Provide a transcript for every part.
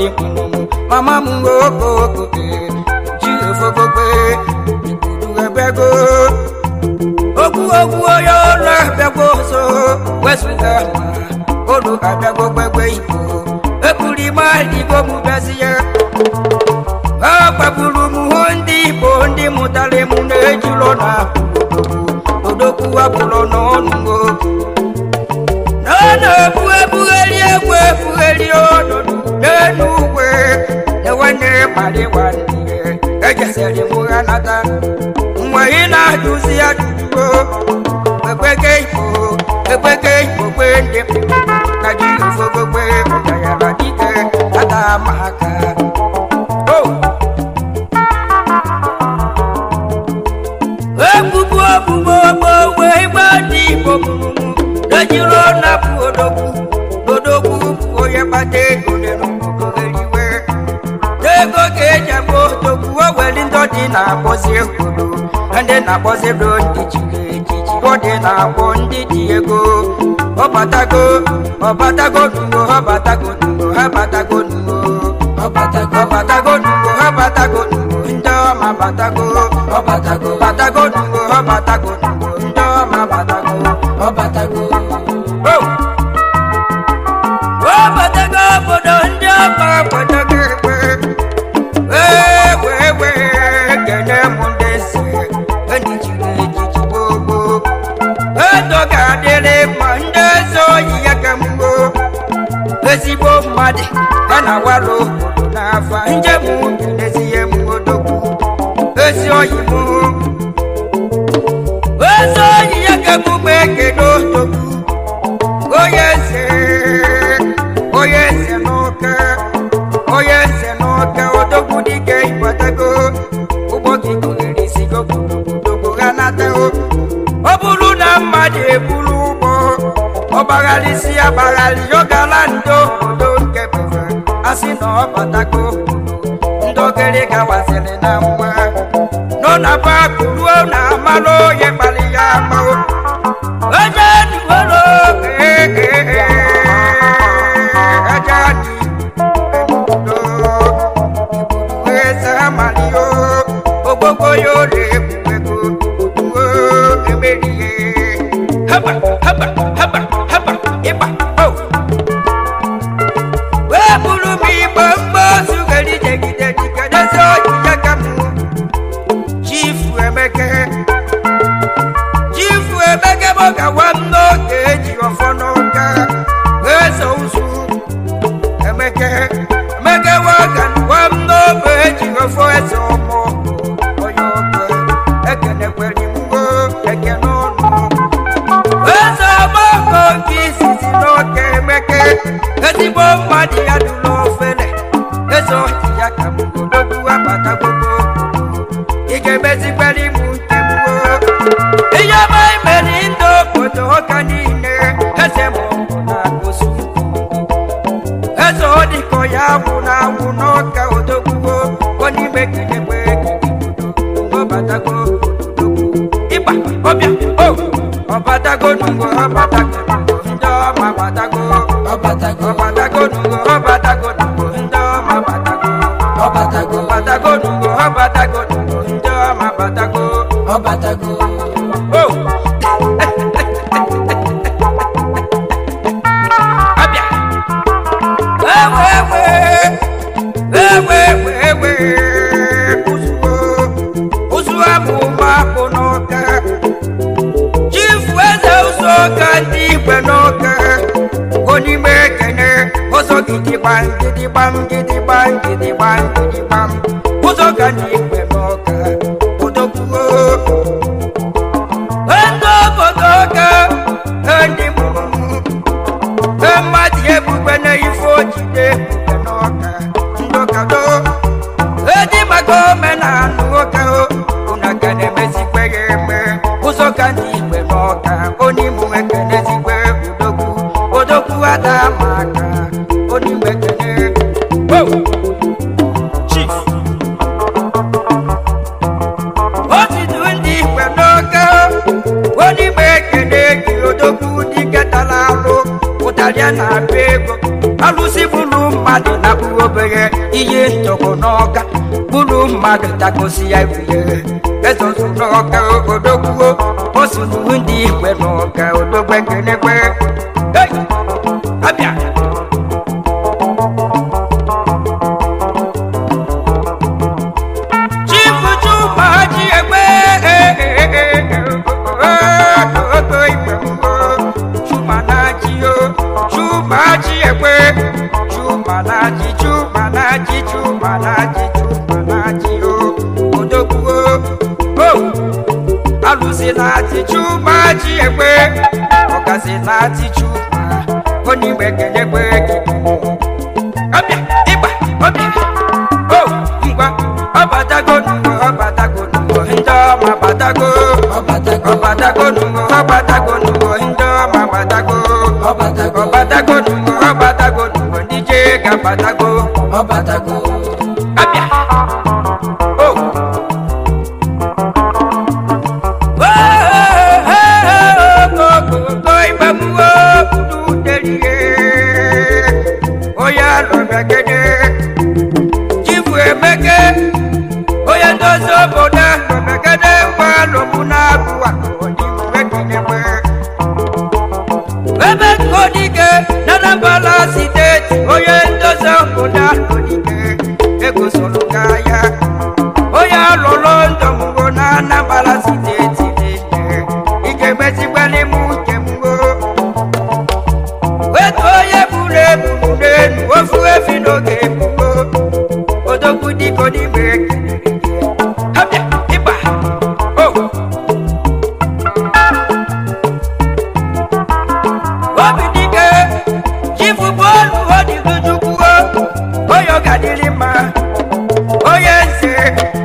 ndi mama mungo koko ji ofogbe ikudu ebego ogu oyo la bego so wesuga olu abego gbegbe ipo ekuri mali go mu basiye ababulu muhondi bondi mutale munejulo na odoku abulo no nungo nana bueli odo denuwe ewane mali wani ejeseli muganata mwaina juzi adugo ekweke ipo kwende kaji ufogwe ya radike ata maka na bozi kudu ande na bozi blondi chige bode na bondi diego obatago ndo ma batago ndo ma batago bodo ndo ma batago Esibo mmadụ ana walo n'afa njem n'ezie m odogwu ezi oyi ya ka m kedo odogwu onye eze n'ụka odogwu dike ịgbatago ụgbọ gị gụghere isi odogwu ha natago ọ bụrụ na mmadụ eburu ụgbọ ọbaghalisi abaghali yogalando odo nke bere asị na ọbatago ndogere gawaziri na nwa nọ na bakuluo na amalụ onye kpali ya amao onye nuhoro ajani ndo ibudu eze amalio ogbogbo ya ole ebugbego oduo emerihe haba iba oh we buru mi bamba sugari jegide dikade so yakamu chifu emeke boga wamno keji ofono ka eso usu emeke wagan wamno beji ofo eso mo oyoke ekene kweli mugo ekeno eso mo kisi sinoke emeke esibo madi adulo fele eso yakamu dogu abata gogo igemezi kweli mutemugo iya mai menindo koto kanine esemo na kosu eso diko ya wuna wunoka odogugo koni mekine kweki ngo batago iba obia oh obatago nungo obatago ndo ma batago obatago nungo obatago ndo ma batago obatago nungo obatago ndo ma batago obatago oh abia wewe usu amuma konoka chifu eze usoka ndikwe noka koni mekene oso gidi bang usoka ndikwe noka odokuo endo kotoka endi mumu emati ebugbe na ifo jide noka ndokado edi magome na nuoka unakane mesikwe yeme usoka ndikwe noka oni muekene sikwe odoku adamaka oni mekene chief oti dundi kwe noka oni mekene odoku diketala alo utalia na bego alusi bulu mmadụ na buobere ihe ntọkọ n'ọka bụrụ mmadụ takosi ya iwe ezozu n'ọka odogwuo osunu ndị igwe n'ọka odogwe kenekwe abịa chifu chuma ji egbe ogo igwe chuma na ji o chuma ji egbe chuma na ji chuma na ji chuma na ji chuma na ji o odogwuo alụsị na-ati chuma ji egbe ọgazi na-ati chuma onye igbe kenekwe ọbịa ịgba ọbịa ngwa ọbatago n'ụwa ọbatago n'ụwa ndị ọma batago ọbatago n'ụwa ọbatago n'ụwa ndị ọma batago ọbatago n'ụwa ọbatago n'ụwa ndị je ga-abatago ọbatago abịa chifu emeke onye ndozi obodo emekede mgbalụmụ na-abụwa odiwekenekwe ebe kodike na Anambra steeti onye ndozi obodo odike egosoro ya onye alụrụ ndọmụgo na Anambra steeti niile ike mezigbalimu nkemgo wetu onye buru ebubu n'elu ofu efi n'oge ebubo odogwu diko n'ime abịa ịgba obi dike chifu bọọlụ odilujukwuo onye ọgadịrị mma onye nze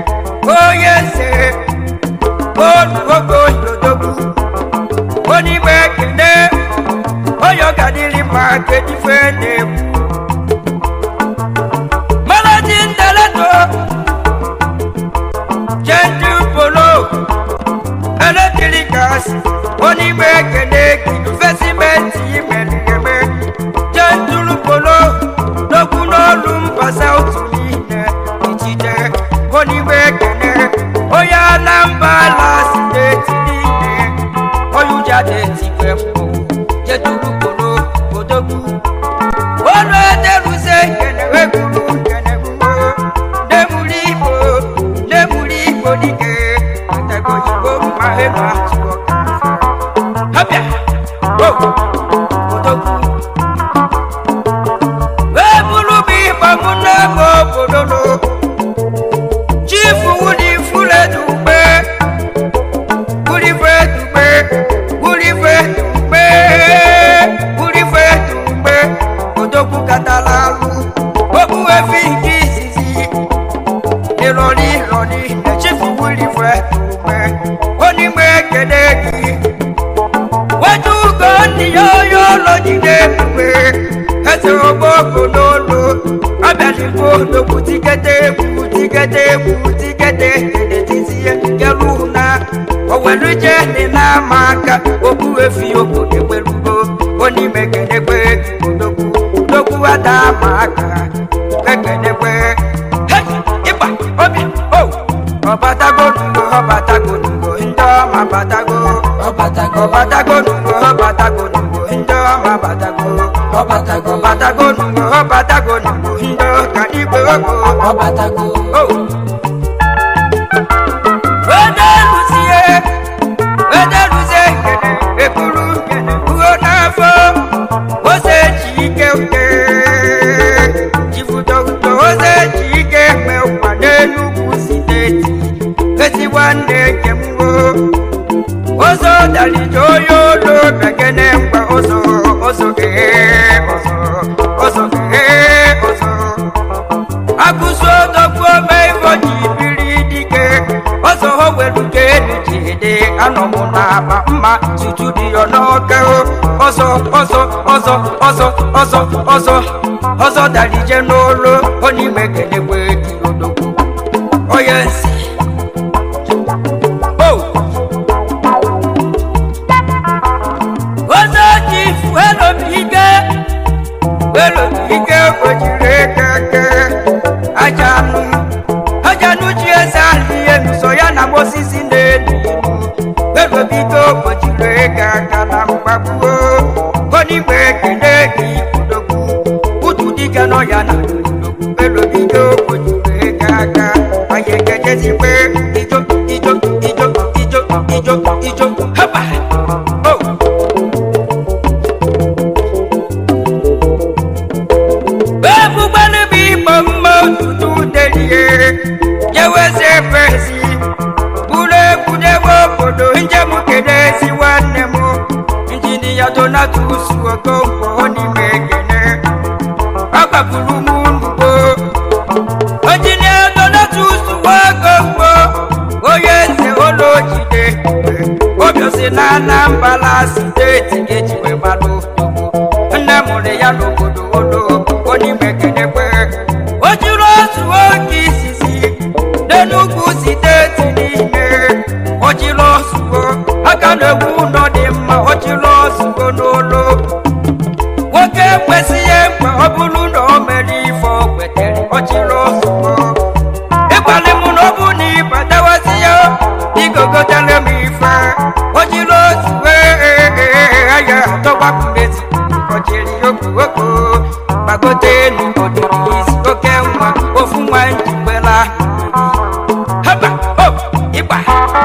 bọọlụ ogo odogwu onye igbe ekene onye ọgadịrị mma kedife na-egwu managing director Gentle Polo Electricals onye igbe ekene investment imereme Gentle Polo n'okwu n'olu mba South niile ichide onye igbe ekene onye Anambra steeti niile onye ụjade tikwe mbụ Gentle Polo odogwu ọnụ ederuze keneweguru kenegbuo nemuri igbo dike atego igbo mahema abịa odogwu wee bụrụ bụ ịgbamụ n'ebe obodo no chifu wudi fuledugbe odogwu katala alụ okwu efi nke izizi ịrọrị na-echifu wilife ugbe onye igbe ekele gị wetu ugo ndị ya onye ụlọ jide ebube eze ogboko n'olu abịaligbo odogwu tikete egwu edetizie kelu na oweluje dị n'ama aka okwu efi obodo ekwelugo onye igbe kenekwe odogwu adama aka ekenekwe ịgba obi ọbatago n'ugbo ndị ọma batago ọbatago n'ugbo ndị ọma batago ọbatago n'ugbo ndị ọka igbe ogo ọbatago wedeluzie nkene eburu nkene ugo n'afọ ose ji ike uke jifudogudo ose ji ike mgbe ụkwa n'Enugwu steeti ezi nwanne kemwo ozo dalije onye olu bekene mgbe ozo akụzi odogwu ome ifo ji biri dike ozo ho welu ka elu ji dị anọmụ n'aba mma tutu dị ya n'ọka ọzọ dalije n'olu onye igbe kenekwe dị odogwu onye nsi ozo ji welu ike ojiri keke bido kpochiri ego aka na mgbagbuo onigbe ekene gị odogwu utu dike nọ ya na elo bido kpochiri ego aka anyị ekejezikwe ijo ijo ijo ijo ijo ijo haba bebugbanụ bụ igbo mma otutu delie jeweze fesi obodo njem kedezi nwanne m injinia Donatus Okonkwo n'ime ekene agbapụrụ m ugbo injinia Donatus Okonkwo onye eze ụlọ jide obiosi na Anambra steeti ejiwe malụ nne mụrụ ya n'obodo ụlọ n'ime ekene kwe o jiri otu oge isisi n'Enugu steeti niile ojilosugo aka na-egwu ụlọ dị mma ojilosugo n'ụlọ nwoke kwesịghị mkpa ọ bụrụ na o mere ife o kwetere ojilosugo ịgbalị m na ọ bụ na ịbatawazi ya igogotere m ife ojilosugo aya atọgbapụmezi ojiri okoko gbagote n'obodo isi oke nwa ofu nwa njikwela haba ịgba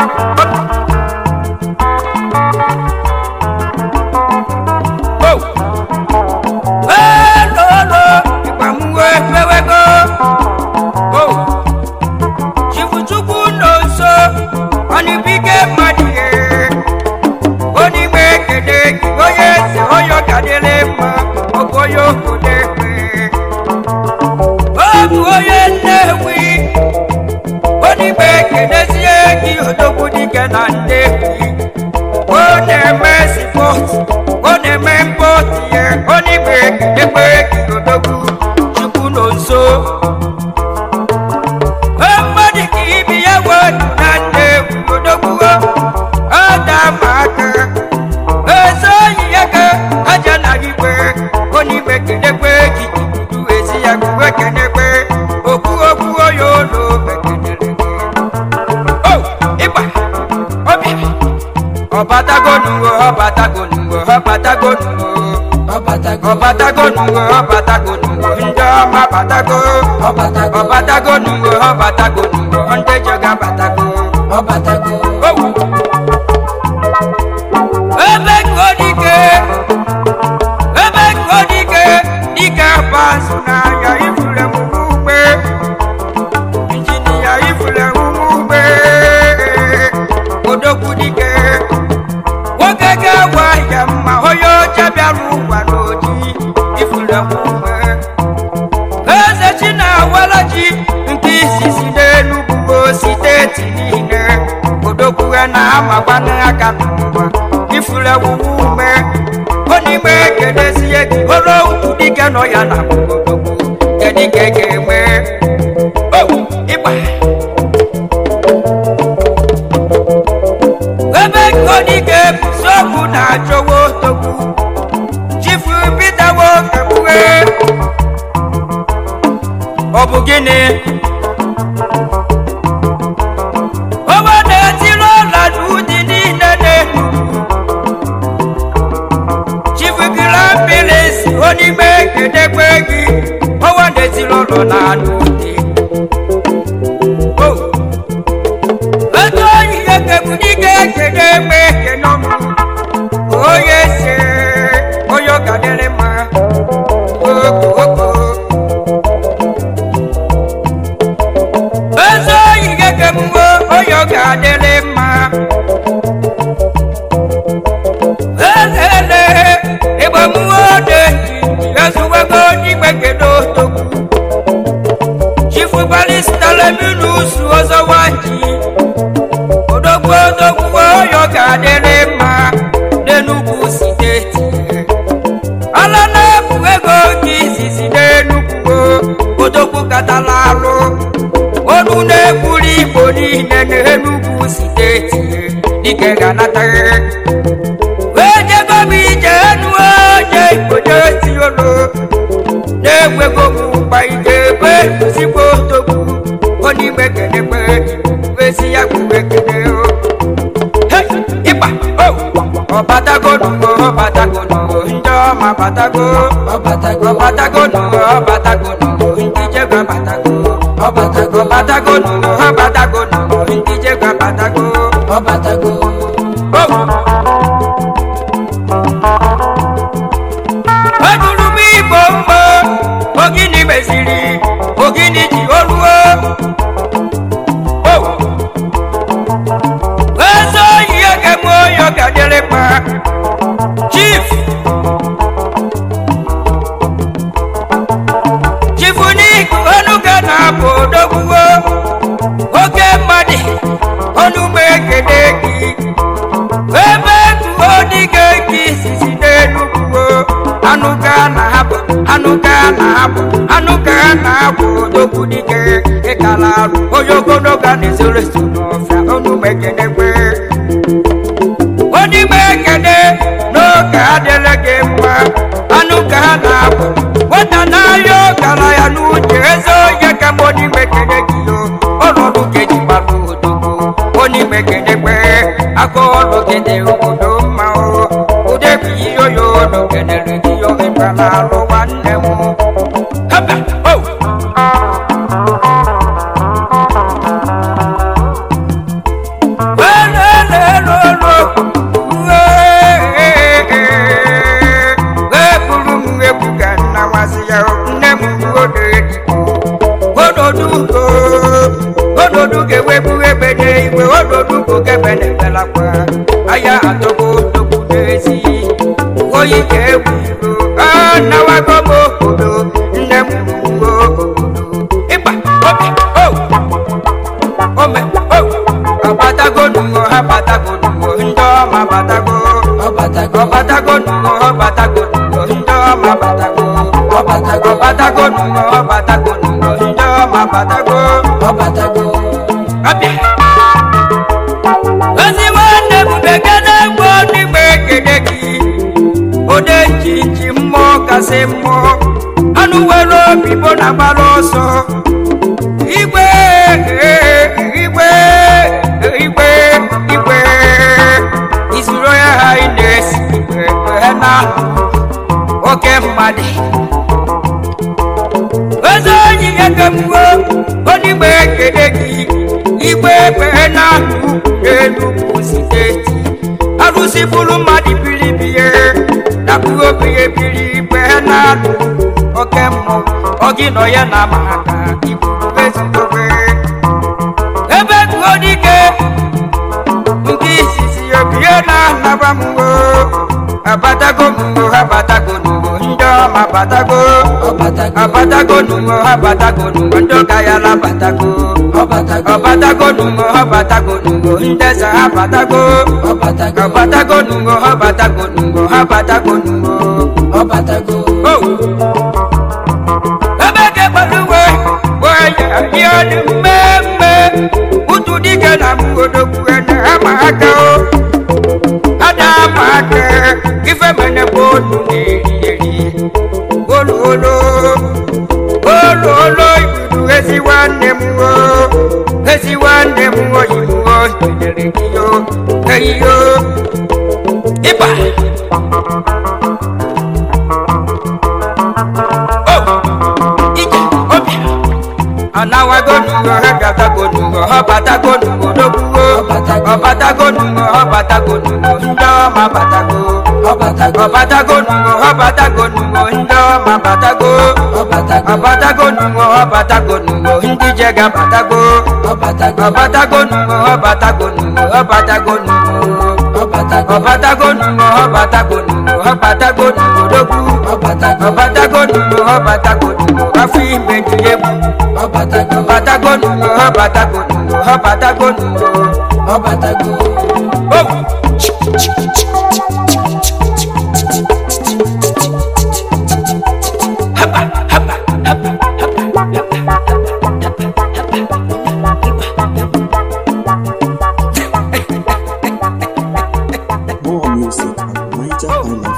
no ya na jadi keke me iba ebe kodi ke soku na jowo toku chifu Peter wo kebuwe obu gini oba na tiro la dudi ni nene chifu Grampilis oni me kedegwegi owa na tiro na dudi eto ihe kebudi ke kedegbe kenomu oye se oyo gadere ma ezo ihe kemuwo oyo gadere ma ele igbamuwo de yazuwego n'igbekedo toku chifu balista leminus ozo wanji odogbo oyo gadere ma n'Enugu steeti ala na-ebu ego gị izizi n'Enugu odogwu katalarụ onu na-egburu Igbo niile n'Enugu steeti dike ga-anataghị wee jego m ije enu oje Igbo na-esi olu na-enwego m ụgba ije ebe ezigbo odogwu onye igbe kenekwe wezi ya kwuwe kene ịgba batago no ndoma batago batago batago no batago no ndije gwa batago batago batago no batago no ndije gwa batago batago Adulu mi bombo ogini mesiri ogini ji oluwo Wezo yege moyo gadele pa Chief Chifuni onuga na bodoguwo Oge madi onu mekedeki Webe kuonige kisisi nenuguwo Anuga na habu dokudike ekalaru Oyogono gani sore sunofia onu mekedekwe Oni mekede no kadelege mwa Anuga na habu Watana yo kala ya nujezo Yeka moni mekedekiyo Olodu keji malu dugu Oni mekedekwe Ako olo kede ukodo mao Udebi yo no kedelegi yo Ipala lo wanemu Haba, oh Ododu ke webu ebede iwe ododu ko kebene belakwa aya atobo doku desi oyi ke wuro na wa gobo odo nemu iba obi ome abatago nugo ndo ma batago abatago nugo ndo ma batago abatago nugo ndo ma batago Abia Ozi wane mubegede mwoni mekedeki Ode njinji mmo kase mmo Anuwelo bibo na baloso Igwe Isuro ya haines Igwe hena Oke mmadi Ozo nyiyeke mwo Oni mekedeki Igwe pena elu siteti Arusi bulu madi bilibiye Nakuo biye bili pena Okemo Ogino ya na maka Ibulu bezudowe Ebe kuodike Nkisisi yobiye na nabamuo Abatago nugo Ndoma batago Abatago nugo Ndoka ya la batago Abatago nugo Ndesa abatago Abatago nugo Abeke baluwe Waya yoni meme Utu dike na mgodo kuene amaka Adamake Kife mene bonu neri Olo Ibudu Hesi wane muo Ibuo Nderekiyo Heyo Iba Anawago nugo Hegatago nugo Hobatago nugo Doguo Hobatago nugo Ndoma batago Hobatago nugo Ndoma batago Hobatago nugo Ndijega batago Hobatago nugo Dogu Hobatago nugo Afi mbendiyebu Hobatago nugo More music at Niger Island.